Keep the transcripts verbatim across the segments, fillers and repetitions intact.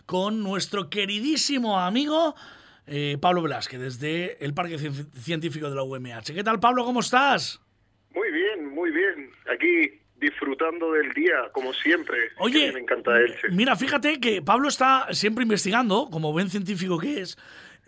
con nuestro queridísimo amigo eh, Pablo Velázquez, desde el Parque Científico de la U M H. ¿Qué tal, Pablo? ¿Cómo estás? Muy bien, muy bien. Aquí disfrutando del día, como siempre. Oye, me encanta Elche. Mira, fíjate que Pablo está siempre investigando, como buen científico que es,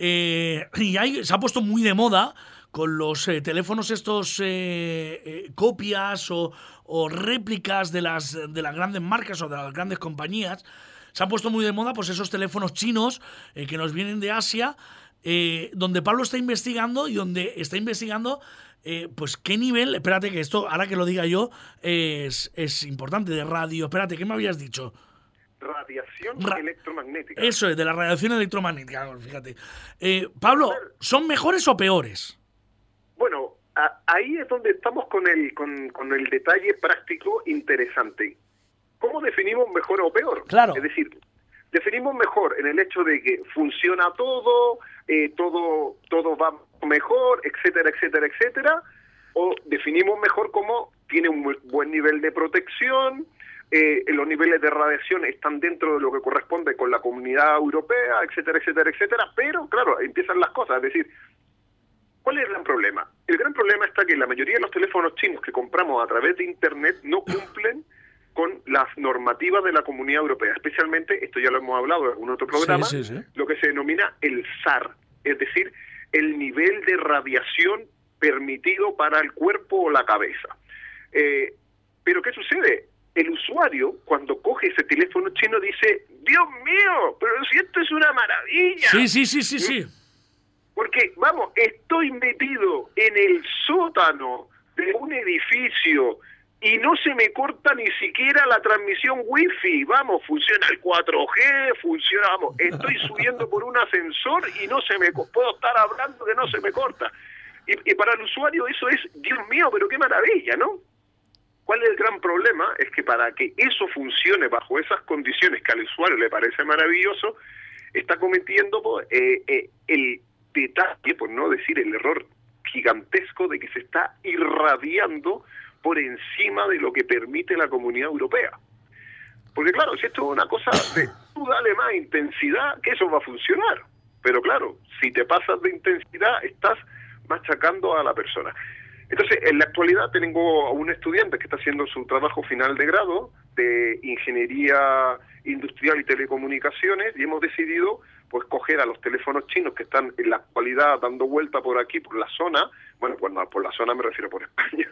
eh, y ahí se ha puesto muy de moda con los eh, teléfonos estos eh, eh, copias o, o réplicas de las, de las grandes marcas o de las grandes compañías. Se han puesto muy de moda pues esos teléfonos chinos eh, que nos vienen de Asia, eh, donde Pablo está investigando y donde está investigando eh, pues qué nivel, espérate que esto, ahora que lo diga yo, eh, es, es importante, de radio, espérate, ¿qué me habías dicho? Radiación Ra- electromagnética. Eso es, de la radiación electromagnética, fíjate. Eh, Pablo, ¿son mejores o peores? Bueno, a, ahí es donde estamos con el, con, con el detalle práctico interesante. ¿Cómo definimos mejor o peor? Claro. Es decir, definimos mejor en el hecho de que funciona todo, eh, todo, todo va mejor, etcétera, etcétera, etcétera, o definimos mejor como tiene un muy buen nivel de protección, eh, los niveles de radiación están dentro de lo que corresponde con la comunidad europea, etcétera, etcétera, etcétera, pero claro, empiezan las cosas, es decir, ¿cuál es el gran problema? El gran problema está que la mayoría de los teléfonos chinos que compramos a través de Internet no cumplen con las normativas de la Comunidad Europea, especialmente, esto ya lo hemos hablado en algún otro programa, Sí, sí, sí. lo que se denomina el S A R, es decir, el nivel de radiación permitido para el cuerpo o la cabeza. Eh, pero ¿qué sucede? El usuario, cuando coge ese teléfono chino, dice, ¡Dios mío! Pero si esto es una maravilla. Sí, sí, sí, sí, sí. Porque, vamos, estoy metido en el sótano de un edificio y no se me corta ni siquiera la transmisión wifi, vamos, funciona el cuatro G, funciona, vamos, estoy subiendo por un ascensor y no se me, puedo estar hablando que no se me corta. Y, y para el usuario eso es, Dios mío, pero qué maravilla, ¿no? ¿Cuál es el gran problema? Es que para que eso funcione bajo esas condiciones que al usuario le parece maravilloso, está cometiendo pues, eh, eh, el detalle, por no decir el error gigantesco de que se está irradiando por encima de lo que permite la Comunidad Europea. Porque claro, si esto es una cosa de tú dale más intensidad, que eso va a funcionar. Pero claro, si te pasas de intensidad, estás machacando a la persona. Entonces, en la actualidad tengo a un estudiante que está haciendo su trabajo final de grado de Ingeniería Industrial y Telecomunicaciones y hemos decidido pues coger a los teléfonos chinos que están en la actualidad dando vuelta por aquí, por la zona, bueno, pues no, por la zona me refiero por España,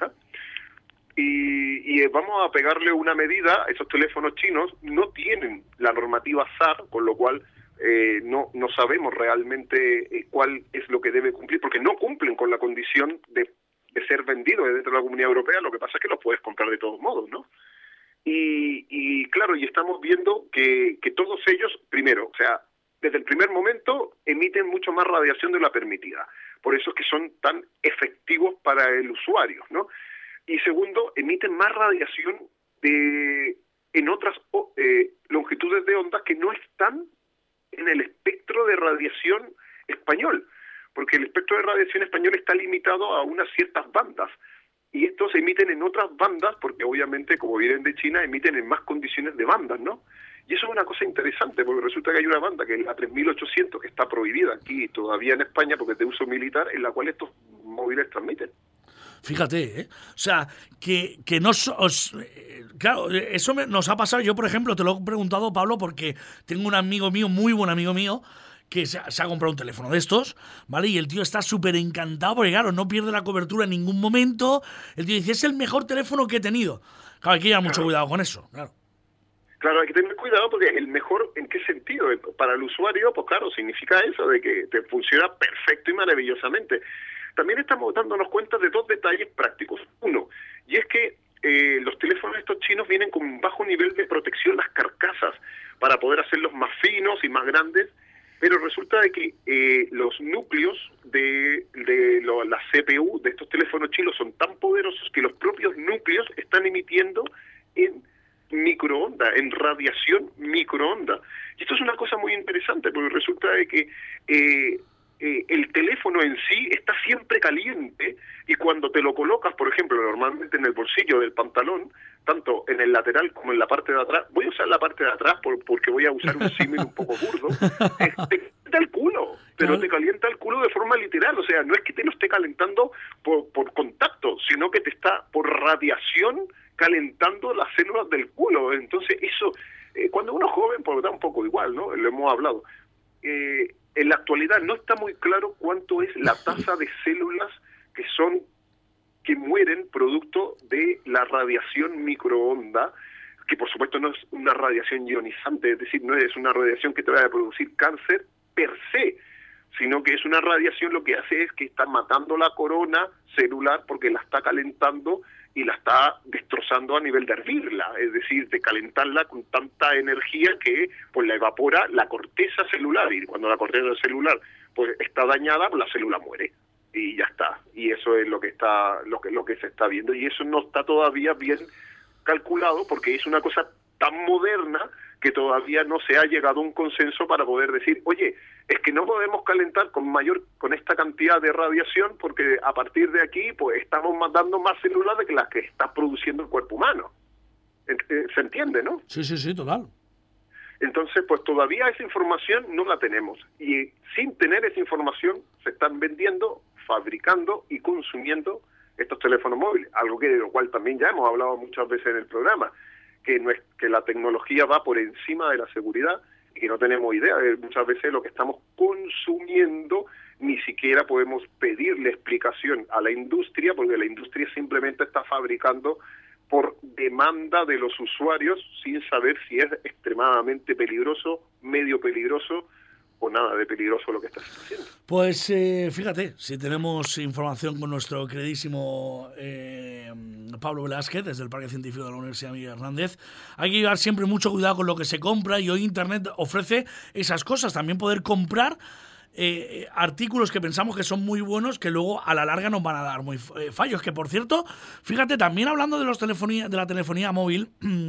y, y vamos a pegarle una medida. Esos teléfonos chinos no tienen la normativa S A R, con lo cual eh, no, no sabemos realmente eh, cuál es lo que debe cumplir, porque no cumplen con la condición de, de ser vendidos dentro de la Comunidad Europea. Lo que pasa es que los puedes comprar de todos modos, ¿no? Y, y claro, y estamos viendo que, que todos ellos, primero, o sea, desde el primer momento emiten mucho más radiación de la permitida. Por eso es que son tan efectivos para el usuario, ¿no? Y segundo, emiten más radiación de, en otras eh, longitudes de ondas que no están en el espectro de radiación español, porque el espectro de radiación español está limitado a unas ciertas bandas. Y estos se emiten en otras bandas, porque obviamente, como vienen de China, emiten en más condiciones de bandas, ¿no? Y eso es una cosa interesante, porque resulta que hay una banda, que es la tres mil ochocientos, que está prohibida aquí todavía en España, porque es de uso militar, en la cual estos móviles transmiten. Fíjate, ¿eh? O sea, que, que no... Os, eh, claro, eso me, nos ha pasado. Yo, por ejemplo, te lo he preguntado, Pablo, porque tengo un amigo mío, muy buen amigo mío, que se ha, se ha comprado un teléfono de estos, ¿vale? Y el tío está súper encantado porque, claro, no pierde la cobertura en ningún momento. El tío dice, es el mejor teléfono que he tenido. Claro, hay que llevar mucho cuidado con eso, claro. Claro, hay que tener cuidado porque el mejor, ¿en qué sentido? Para el usuario, pues claro, significa eso, de que te funciona perfecto y maravillosamente. También estamos dándonos cuenta de dos detalles prácticos. Uno, y es que eh, los teléfonos estos chinos vienen con un bajo nivel de protección, las carcasas, para poder hacerlos más finos y más grandes, pero resulta de que eh, los núcleos de, de lo, la C P U de estos teléfonos chinos son tan poderosos que los propios núcleos están emitiendo en microondas, en radiación microonda. Y esto es una cosa muy interesante, porque resulta de que eh, eh, el teléfono en sí está siempre caliente y cuando te lo colocas, por ejemplo, normalmente en el bolsillo del pantalón, tanto en el lateral como en la parte de atrás, voy a usar la parte de atrás por, porque voy a usar un símil un poco burdo, eh, te calienta el culo, pero te calienta el culo de forma literal, o sea, no es que te lo esté calentando por, por contacto, sino que te está por radiación calentando las células del culo. Entonces eso, eh, cuando uno es joven, pues da un poco igual, ¿no? Lo hemos hablado. Eh, en la actualidad no está muy claro cuánto es la tasa de células que son que mueren producto de la radiación microonda, que por supuesto no es una radiación ionizante, es decir, no es una radiación que te vaya a producir cáncer per se, sino que es una radiación, lo que hace es que está matando la corona celular porque la está calentando y la está destrozando a nivel de hervirla, es decir, de calentarla con tanta energía que pues la evapora la corteza celular, y cuando la corteza celular pues está dañada, pues la célula muere y ya está. Y eso es lo que está lo que lo que se está viendo, y eso no está todavía bien calculado porque es una cosa tan moderna que todavía no se ha llegado a un consenso para poder decir, oye, es que no podemos calentar con mayor con esta cantidad de radiación porque a partir de aquí pues estamos matando más células de que las que está produciendo el cuerpo humano. ¿Se entiende, no? Sí, sí, sí, total. Entonces, pues todavía esa información no la tenemos, y sin tener esa información se están vendiendo, fabricando y consumiendo estos teléfonos móviles, algo que de lo cual también ya hemos hablado muchas veces en el programa, que no es que la tecnología va por encima de la seguridad y que no tenemos idea de muchas veces lo que estamos consumiendo, ni siquiera podemos pedirle explicación a la industria porque la industria simplemente está fabricando por demanda de los usuarios sin saber si es extremadamente peligroso, medio peligroso o nada de peligroso lo que estás haciendo. Pues eh, fíjate, si tenemos información con nuestro queridísimo eh, Pablo Velázquez desde el Parque Científico de la Universidad Miguel Hernández, hay que llevar siempre mucho cuidado con lo que se compra, y hoy Internet ofrece esas cosas, también poder comprar Eh, artículos que pensamos que son muy buenos que luego a la larga nos van a dar muy eh, fallos. Que por cierto, fíjate, también hablando de los telefonía, de la telefonía móvil,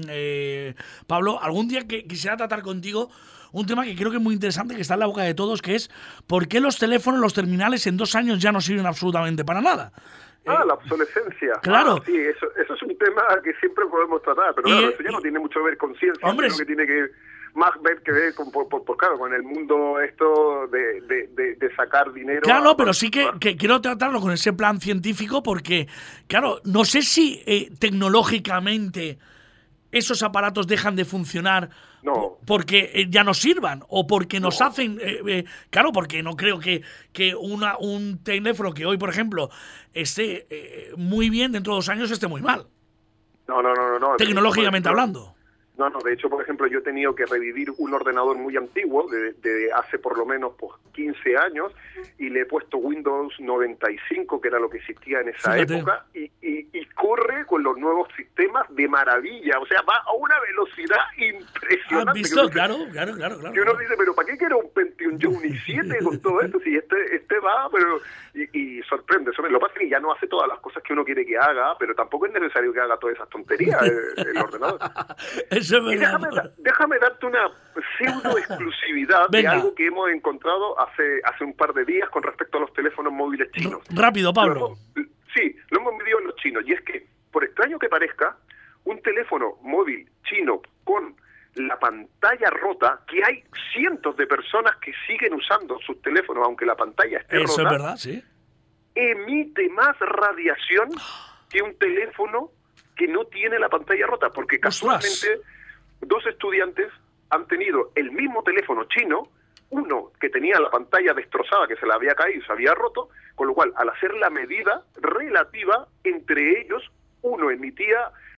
eh, Pablo, algún día que quisiera tratar contigo un tema que creo que es muy interesante, que está en la boca de todos, que es ¿por qué los teléfonos, los terminales en dos años ya no sirven absolutamente para nada? Ah, la obsolescencia. Claro. Ah, sí, eso, eso es un tema que siempre podemos tratar, pero y, claro, eso ya y, no tiene mucho que ver con ciencia, hombre, sino que tiene que más ver que ver con, por, por, por, claro, con el mundo esto de, de, de, de sacar dinero. Claro, no, a, pero sí que, que quiero tratarlo con ese plan científico porque, claro, no sé si eh, tecnológicamente esos aparatos dejan de funcionar no. porque eh, ya no sirvan o porque nos no. hacen... Eh, eh, claro, porque no creo que, que una, un teléfono que hoy, por ejemplo, esté eh, muy bien, dentro de dos años esté muy mal. No, no, no, no. no. Tecnológicamente hablando. No, no, de hecho, por ejemplo, yo he tenido que revivir un ordenador muy antiguo, de, de hace por lo menos pues, quince años, y le he puesto Windows noventa y cinco, que era lo que existía en esa Fíjate. época, y, y, y corre con los nuevos sistemas de maravilla, o sea, va a una velocidad impresionante. ¿Has visto? Dice, claro, claro, claro, claro. Y uno dice, pero ¿para qué quiero un Pentium Yo un i siete con todo esto? Si este este va, pero... Y, y sorprende, sorprende. Lo que pasa es que ya no hace todas las cosas que uno quiere que haga, pero tampoco es necesario que haga todas esas tonterías el, el ordenador. Eso es y déjame, déjame darte una pseudo exclusividad de algo que hemos encontrado hace hace un par de días con respecto a los teléfonos móviles chinos. Rápido, Pablo. Lo, sí, lo hemos medido en los chinos, y es que, por extraño que parezca, un teléfono móvil chino con la pantalla rota, que hay cientos de personas que siguen usando sus teléfonos aunque la pantalla esté Eso rota, es verdad, sí. emite más radiación que un teléfono que no tiene la pantalla rota, porque casualmente dos estudiantes han tenido el mismo teléfono chino, uno que tenía la pantalla destrozada, que se le había caído, se había roto, con lo cual al hacer la medida relativa entre ellos, uno emitía